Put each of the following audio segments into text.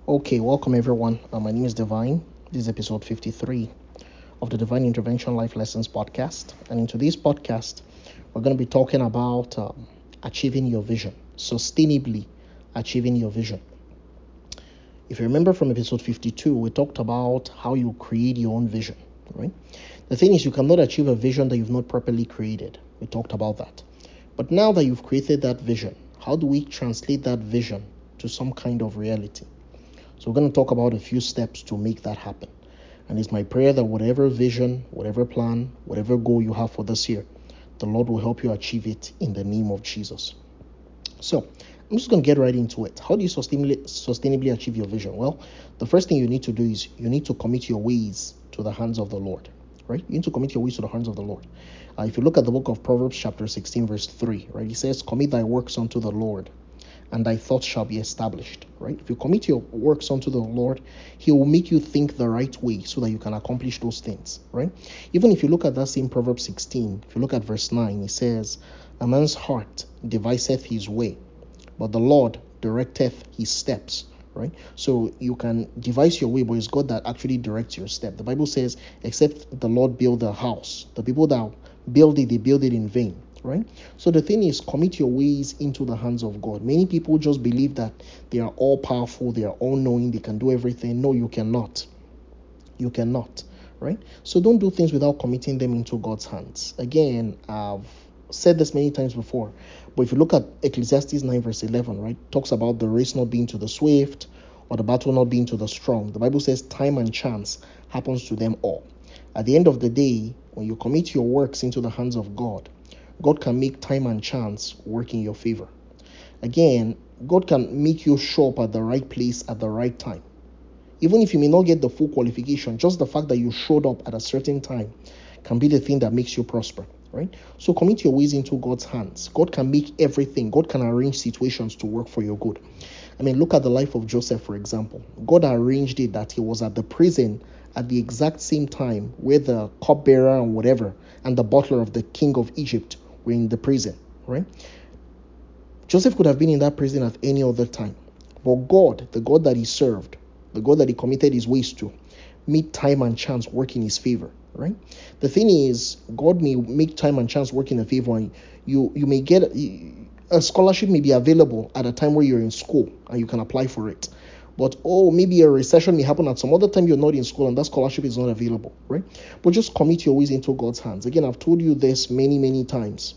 Okay, welcome everyone. My name is Divine. This is episode 53 of the Divine Intervention Life Lessons podcast. And in today's podcast, we're going to be talking about achieving your vision, sustainably achieving your vision. If you remember from episode 52, we talked about how you create your own vision, right? The thing is, you cannot achieve a vision that you've not properly created. We talked about that. But now that you've created that vision, how do we translate that vision to some kind of reality? So we're going to talk about a few steps to make that happen. And it's my prayer that whatever vision, whatever plan, whatever goal you have for this year, the Lord will help you achieve it in the name of Jesus. So I'm just going to get right into it. How do you sustainably achieve your vision? Well, the first thing you need to do is you need to commit your ways to the hands of the Lord, right? You need to commit your ways to the hands of the Lord. If you look at the book of Proverbs chapter 16 verse 3, right? It says, commit thy works unto the Lord, and thy thoughts shall be established, right? If you commit your works unto the Lord, he will make you think the right way so that you can accomplish those things, right? Even if you look at that same Proverbs 16, if you look at verse 9, it says, a man's heart deviseth his way, but the Lord directeth his steps, right? So you can devise your way, but it's God that actually directs your step. The Bible says, except the Lord build a house, the people that build it, they build it in vain, right? So the thing is, commit your ways into the hands of God. Many people just believe that they are all powerful, they are all knowing, they can do everything. No, you cannot. You cannot, right? So don't do things without committing them into God's hands. Again, I've said this many times before, but if you look at Ecclesiastes 9 verse 11, right, talks about the race not being to the swift or the battle not being to the strong. The Bible says time and chance happens to them all. At the end of the day, when you commit your works into the hands of God, God can make time and chance work in your favor. Again, God can make you show up at the right place at the right time. Even if you may not get the full qualification, just the fact that you showed up at a certain time can be the thing that makes you prosper, right? So commit your ways into God's hands. God can make everything. God can arrange situations to work for your good. I mean, look at the life of Joseph, for example. God arranged it that he was at the prison at the exact same time where the cupbearer and whatever and the butler of the king of Egypt were in the prison, right? Joseph could have been in that prison at any other time. But God, the God that he served, the God that he committed his ways to, made time and chance work in his favor, right? The thing is, God may make time and chance work in a favor, and you may get a scholarship may be available at a time where you're in school and you can apply for it. But maybe a recession may happen at some other time you're not in school and that scholarship is not available, right? But just commit your ways into God's hands. Again, I've told you this many, many times.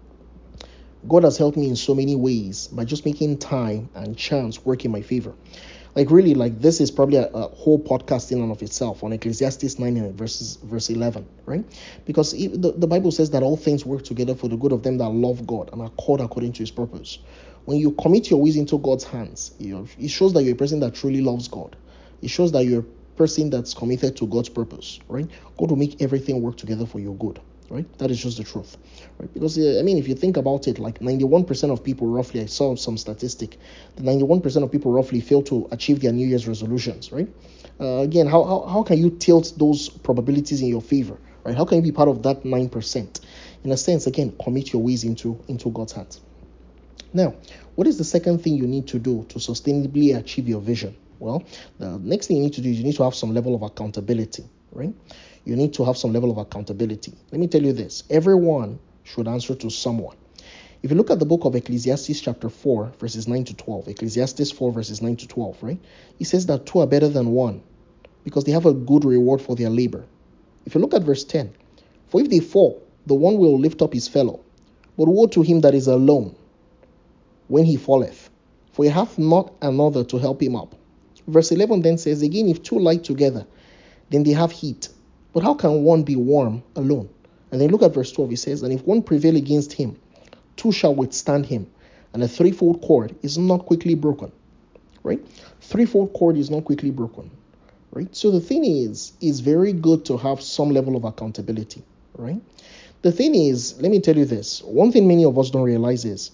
God has helped me in so many ways by just making time and chance work in my favor. This is probably a whole podcast in and of itself on Ecclesiastes 9 and verse 11, right? Because the Bible says that all things work together for the good of them that love God and are called according to his purpose. When you commit your ways into God's hands, it shows that you're a person that truly loves God. It shows that you're a person that's committed to God's purpose, right? God will make everything work together for your good. Right? That is just the truth, right? Because if you think about it, like 91% of people roughly, I saw some statistic, the 91% of people roughly fail to achieve their New Year's resolutions, right? Again, how can you tilt those probabilities in your favor, right? How can you be part of that 9%? In a sense, again, commit your ways into God's hands. Now, what is the second thing you need to do to sustainably achieve your vision? Well, the next thing you need to do is you need to have some level of accountability, right? You need to have some level of accountability. Let me tell you this. Everyone should answer to someone. If you look at the book of Ecclesiastes chapter 4, verses 9 to 12, Ecclesiastes 4, verses 9 to 12, right? It says that two are better than one because they have a good reward for their labor. If you look at verse 10, for if they fall, the one will lift up his fellow. But woe to him that is alone when he falleth, for he hath not another to help him up. Verse 11 then says, again, if two lie together, then they have heat. But how can one be warm alone? And then look at verse 12. It says, and if one prevail against him, two shall withstand him. And a threefold cord is not quickly broken. Right? Threefold cord is not quickly broken. Right? So the thing is, it's very good to have some level of accountability. Right? The thing is, let me tell you this. One thing many of us don't realize is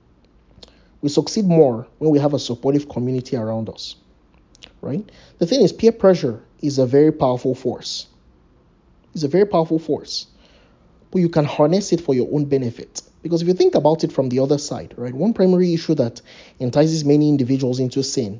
we succeed more when we have a supportive community around us. Right? The thing is, peer pressure is a very powerful force. It's a very powerful force. But you can harness it for your own benefit. Because if you think about it from the other side, right, one primary issue that entices many individuals into sin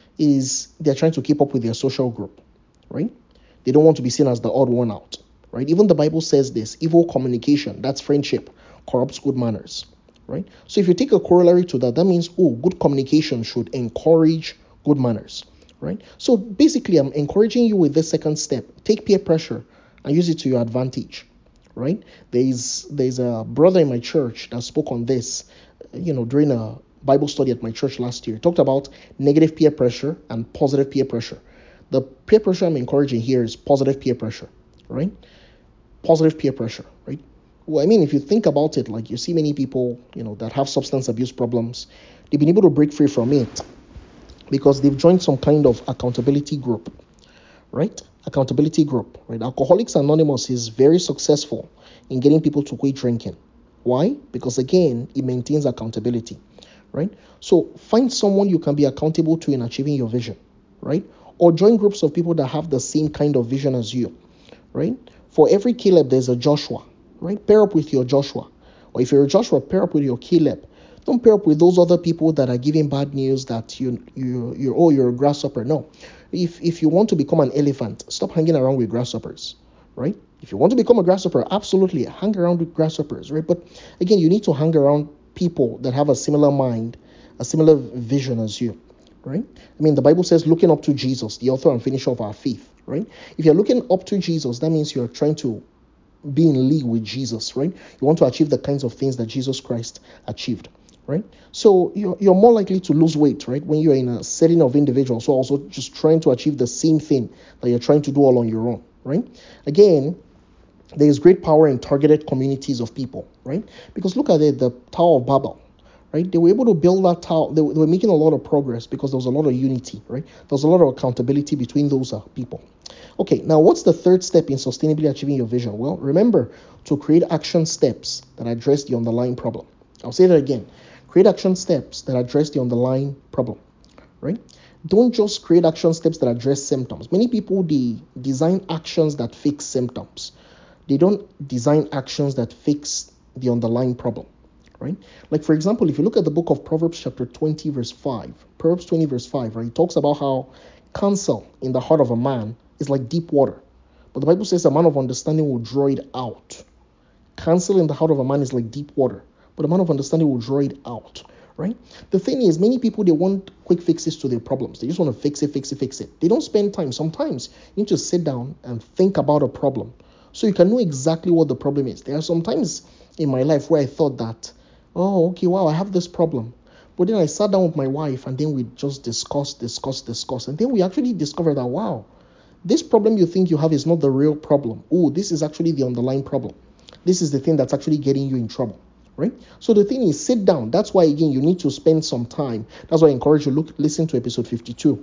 is they're trying to keep up with their social group, right? They don't want to be seen as the odd one out, right? Even the Bible says this: evil communication, that's friendship, corrupts good manners, right? So if you take a corollary to that, that means, good communication should encourage good manners, right? So basically, I'm encouraging you with this second step: take peer pressure and use it to your advantage, right? There's a brother in my church that spoke on this, during a Bible study at my church last year. He talked about negative peer pressure and positive peer pressure. The peer pressure I'm encouraging here is positive peer pressure, right? Positive peer pressure, right? Well, I mean, if you think about it, like you see many people, that have substance abuse problems, they've been able to break free from it because they've joined some kind of accountability group, right? Accountability group, right? Alcoholics Anonymous is very successful in getting people to quit drinking. Why? Because again, it maintains accountability, right? So find someone you can be accountable to in achieving your vision, right? Or join groups of people that have the same kind of vision as you, right? For every Caleb, there's a Joshua, right? Pair up with your Joshua. Or if you're a Joshua, pair up with your Caleb. Don't pair up with those other people that are giving bad news that you're a grasshopper. No. If you want to become an elephant, stop hanging around with grasshoppers, right? If you want to become a grasshopper, absolutely hang around with grasshoppers, right? But again, you need to hang around people that have a similar mind, a similar vision as you, right? I mean, the Bible says looking up to Jesus, the author and finisher of our faith, right? If you're looking up to Jesus, that means you're trying to be in league with Jesus, right? You want to achieve the kinds of things that Jesus Christ achieved, right? So you're more likely to lose weight, right? When you're in a setting of individuals who are also just trying to achieve the same thing that you're trying to do all on your own, right? Again, there is great power in targeted communities of people, right? Because look at it, the Tower of Babel, right? They were able to build that tower. They were making a lot of progress because there was a lot of unity, right? There was a lot of accountability between those people. Okay, now what's the third step in sustainably achieving your vision? Well, remember to create action steps that address the underlying problem. I'll say that again. Create action steps that address the underlying problem, right? Don't just create action steps that address symptoms. Many people, they design actions that fix symptoms. They don't design actions that fix the underlying problem, right? Like, for example, if you look at the book of Proverbs chapter 20, verse 5, Proverbs 20, verse 5, right? It talks about how counsel in the heart of a man is like deep water. But the Bible says a man of understanding will draw it out. Counsel in the heart of a man is like deep water, but a man of understanding will draw it out, right? The thing is, many people, they want quick fixes to their problems. They just want to fix it. They don't spend time. Sometimes you need to sit down and think about a problem so you can know exactly what the problem is. There are some times in my life where I thought that, oh, okay, wow, I have this problem. But then I sat down with my wife and then we just discussed. And then we actually discovered that, wow, this problem you think you have is not the real problem. Oh, this is actually the underlying problem. This is the thing that's actually getting you in trouble, right? So the thing is, sit down. That's why, again, you need to spend some time. That's why I encourage you, listen to episode 52.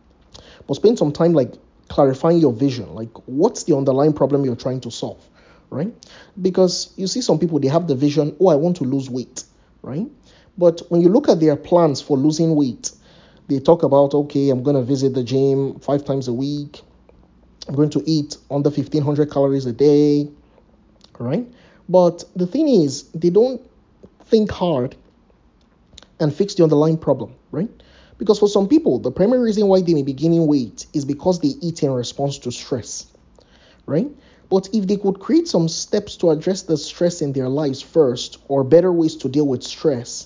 But spend some time, like, clarifying your vision. Like, what's the underlying problem you're trying to solve, right? Because you see some people, they have the vision, I want to lose weight, right? But when you look at their plans for losing weight, they talk about, okay, I'm going to visit the gym 5 times a week. I'm going to eat under 1,500 calories a day, right? But the thing is, they don't think hard and fix the underlying problem, right? Because for some people, the primary reason why they may be gaining weight is because they eat in response to stress, right? But if they could create some steps to address the stress in their lives first, or better ways to deal with stress,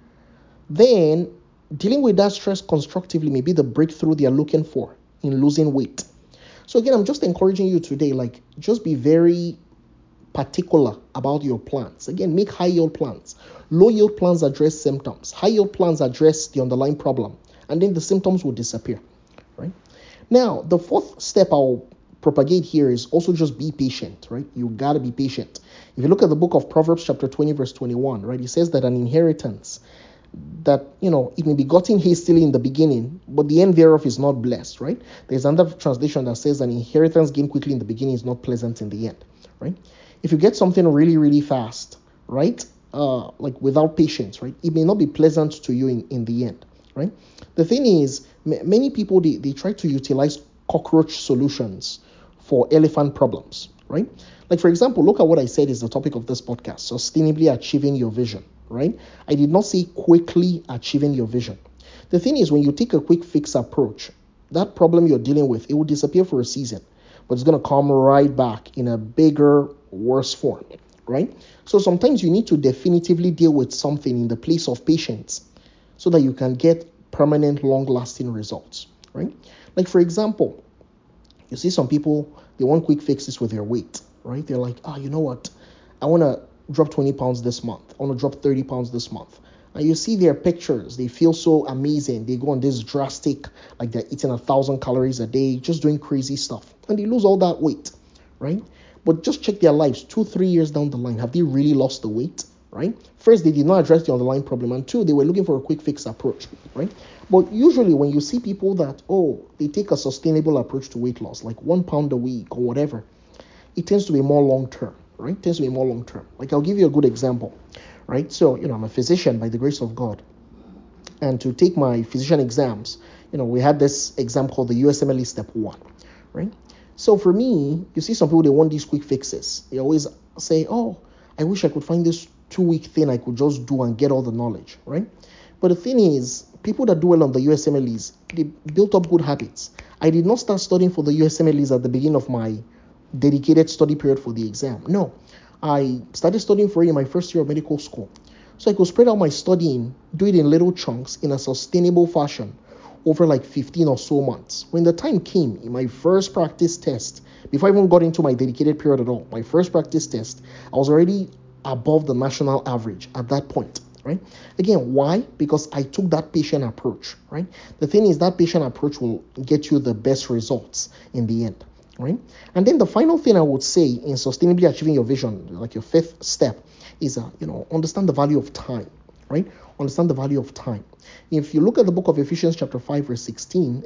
then dealing with that stress constructively may be the breakthrough they are looking for in losing weight. So again, I'm just encouraging you today, like, just be very particular about your plans. Again, make high yield plans. Low yield plans address symptoms. High yield plans address the underlying problem, and then the symptoms will disappear, right? Now, the fourth step I'll propagate here is also just be patient, right? You gotta be patient. If you look at the book of Proverbs chapter 20, verse 21, right? It says that an inheritance that, it may be gotten hastily in the beginning, but the end thereof is not blessed, right? There's another translation that says an inheritance gained quickly in the beginning is not pleasant in the end, right? If you get something really, really fast, right? Like without patience, right? It may not be pleasant to you in the end, right? The thing is, many people, they try to utilize cockroach solutions for elephant problems, right? Like, for example, look at what I said is the topic of this podcast: sustainably achieving your vision, right? I did not say quickly achieving your vision. The thing is, when you take a quick fix approach, that problem you're dealing with, it will disappear for a season, but it's going to come right back in a bigger, worse form, right? So sometimes you need to definitively deal with something in the place of patience so that you can get permanent, long-lasting results, right? Like, for example, you see some people, they want quick fixes with their weight, right? They're like, you know what? I want to drop 20 pounds this month. I want to drop 30 pounds this month. And you see their pictures, they feel so amazing. They go on this drastic, like they're eating 1,000 calories a day, just doing crazy stuff. And they lose all that weight, right? But just check their lives 2-3 years down the line. Have they really lost the weight, right? First, they did not address the underlying problem. And two, they were looking for a quick fix approach, right? But usually when you see people that, they take a sustainable approach to weight loss, like 1 pound a week or whatever, it tends to be more long-term, right? It tends to be more long-term. Like, I'll give you a good example, right? So, I'm a physician by the grace of God. And to take my physician exams, we had this exam called the USMLE Step 1, right? So for me, you see some people, they want these quick fixes. They always say, I wish I could find this 2-week thing I could just do and get all the knowledge, right? But the thing is, people that do well on the USMLEs, they built up good habits. I did not start studying for the USMLEs at the beginning of my dedicated study period for the exam. No, I started studying for it in my first year of medical school. So I could spread out my studying, do it in little chunks in a sustainable fashion over like 15 or so months. When the time came in my first practice test, before I even got into my dedicated period at all, my first practice test, I was already above the national average at that point, right? Again, why? Because I took that patient approach, right? The thing is, that patient approach will get you the best results in the end, right? And then the final thing I would say in sustainably achieving your vision, like your fifth step, is understand the value of time, right? Understand the value of time. If you look at the book of Ephesians chapter 5 verse 16,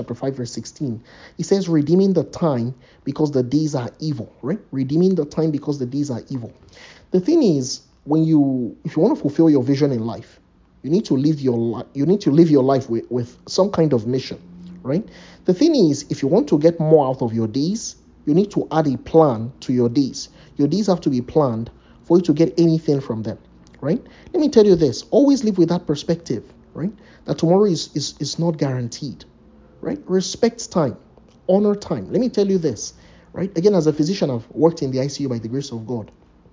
it says redeeming the time because the days are evil, right? Redeeming the time because the days are evil. The thing is, if you want to fulfill your vision in life, you need to live your life with some kind of mission, right? The thing is, if you want to get more out of your days, you need to add a plan to your days. Your days have to be planned for you to get anything from them, right? Let me tell you this, always live with that perspective, right? That tomorrow is not guaranteed, right? Respect time, honor time. Let me tell you this, right? Again, as a physician, I've worked in the ICU by the grace of God.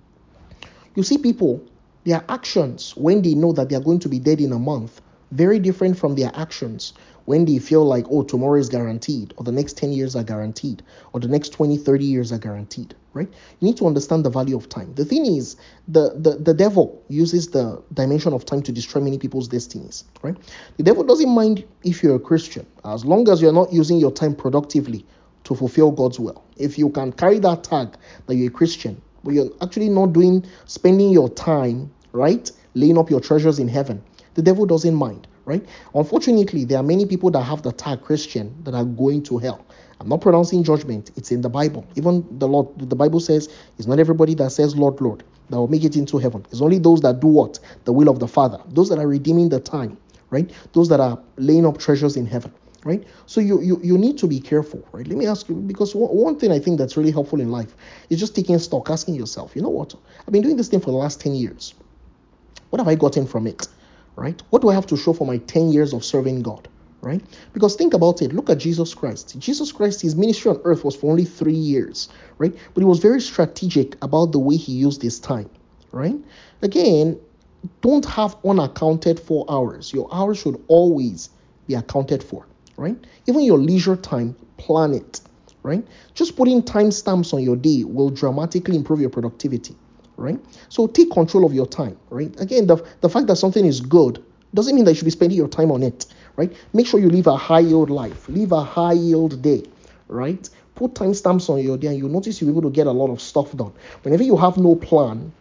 You see people, their actions when they know that they are going to be dead in a month, very different from their actions when they feel like, tomorrow is guaranteed, or the next 10 years are guaranteed, or the next 20, 30 years are guaranteed, right? You need to understand the value of time. The thing is, the devil uses the dimension of time to destroy many people's destinies, right? The devil doesn't mind if you're a Christian, as long as you're not using your time productively to fulfill God's will. If you can carry that tag that you're a Christian, but you're actually not spending your time, right, laying up your treasures in heaven, the devil doesn't mind, right? Unfortunately, there are many people that have the tag Christian that are going to hell. I'm not pronouncing judgment. It's in the Bible. Even the Bible says it's not everybody that says Lord, Lord that will make it into heaven. It's only those that do what? The will of the Father. Those that are redeeming the time, right? Those that are laying up treasures in heaven, right? So you need to be careful, right? Let me ask you, because one thing I think that's really helpful in life is just taking stock, asking yourself, you know what? I've been doing this thing for the last 10 years. What have I gotten from it, right? What do I have to show for my 10 years of serving God, right? Because think about it. Look at Jesus Christ. Jesus Christ, his ministry on earth was for only 3 years, right? But he was very strategic about the way he used his time, right? Again, don't have unaccounted for hours. Your hours should always be accounted for, right? Even your leisure time, plan it, right? Just putting timestamps on your day will dramatically improve your productivity, right? So take control of your time, right? Again, the fact that something is good doesn't mean that you should be spending your time on it, right? Make sure you live a high yield life, live a high yield day, right? Put timestamps on your day and you'll notice you'll be able to get a lot of stuff done. Whenever you have no plan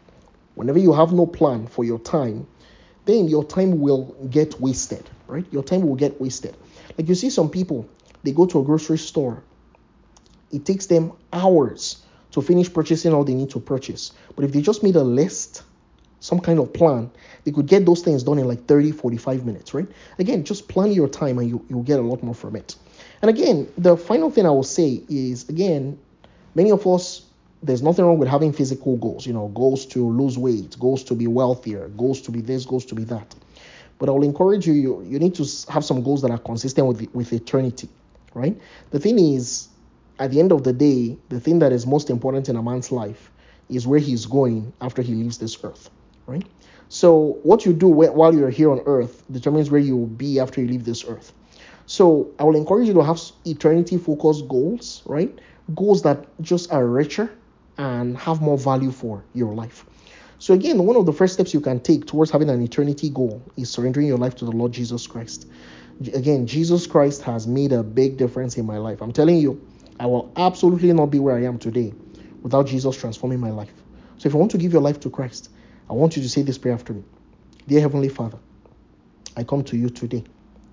for your time, then your time will get wasted, right? Your time will get wasted. Like you see some people, they go to a grocery store. It takes them hours to finish purchasing all they need to purchase. But if they just made a list, some kind of plan, they could get those things done in like 30, 45 minutes, right? Again, just plan your time and you'll get a lot more from it. And again, the final thing I will say is, again, many of us, there's nothing wrong with having physical goals, goals to lose weight, goals to be wealthier, goals to be this, goals to be that. But I will encourage you need to have some goals that are consistent with eternity, right? The thing is, at the end of the day, the thing that is most important in a man's life is where he's going after he leaves this earth, right? So what you do while you're here on earth determines where you will be after you leave this earth. So I will encourage you to have eternity focused goals, right? Goals that just are richer and have more value for your life. So again, one of the first steps you can take towards having an eternity goal is surrendering your life to the Lord Jesus Christ. Again, Jesus Christ has made a big difference in my life. I'm telling you, I will absolutely not be where I am today without Jesus transforming my life. So if you want to give your life to Christ, I want you to say this prayer after me. Dear Heavenly Father, I come to you today.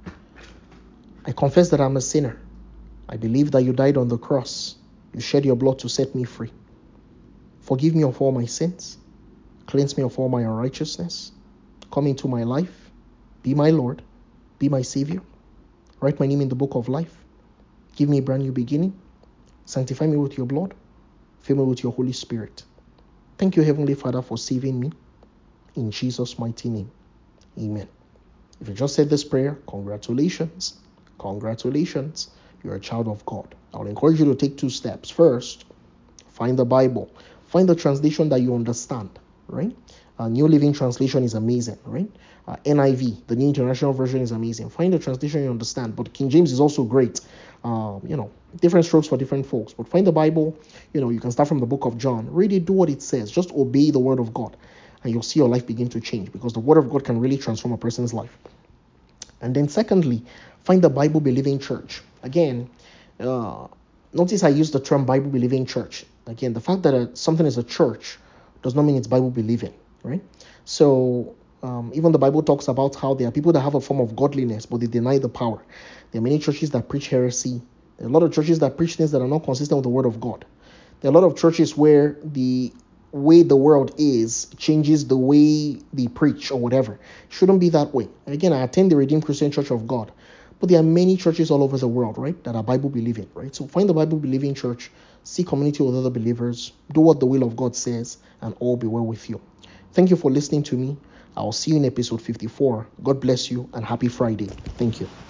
I confess that I'm a sinner. I believe that you died on the cross. You shed your blood to set me free. Forgive me of all my sins. Cleanse me of all my unrighteousness. Come into my life. Be my Lord. Be my Savior. Write my name in the book of life. Give me a brand new beginning. Sanctify me with your blood. Fill me with your Holy Spirit. Thank you, Heavenly Father, for saving me. In Jesus' mighty name. Amen. If you just said this prayer, congratulations. Congratulations. You're a child of God. I will encourage you to take 2 steps. First, find the Bible. Find the translation that you understand, right? New Living Translation is amazing, right? NIV, the New International Version, is amazing. Find the translation you understand. But King James is also great. Different strokes for different folks. But find the Bible. You can start from the book of John. Read it, do what it says. Just obey the word of God. And you'll see your life begin to change, because the word of God can really transform a person's life. And then secondly, find the Bible-believing church. Again, notice I use the term Bible-believing church. Again, the fact that something is a church does not mean it's Bible-believing, right? So even the Bible talks about how there are people that have a form of godliness, but they deny the power. There are many churches that preach heresy. There are a lot of churches that preach things that are not consistent with the word of God. There are a lot of churches where the way the world is changes the way they preach or whatever. It shouldn't be that way. Again, I attend the Redeemed Christian Church of God, but there are many churches all over the world, right, that are Bible believing, right? So find the Bible believing church, see community with other believers, do what the will of God says, and all be well with you. Thank you for listening to me. I'll see you in episode 54. God bless you and happy Friday. Thank you.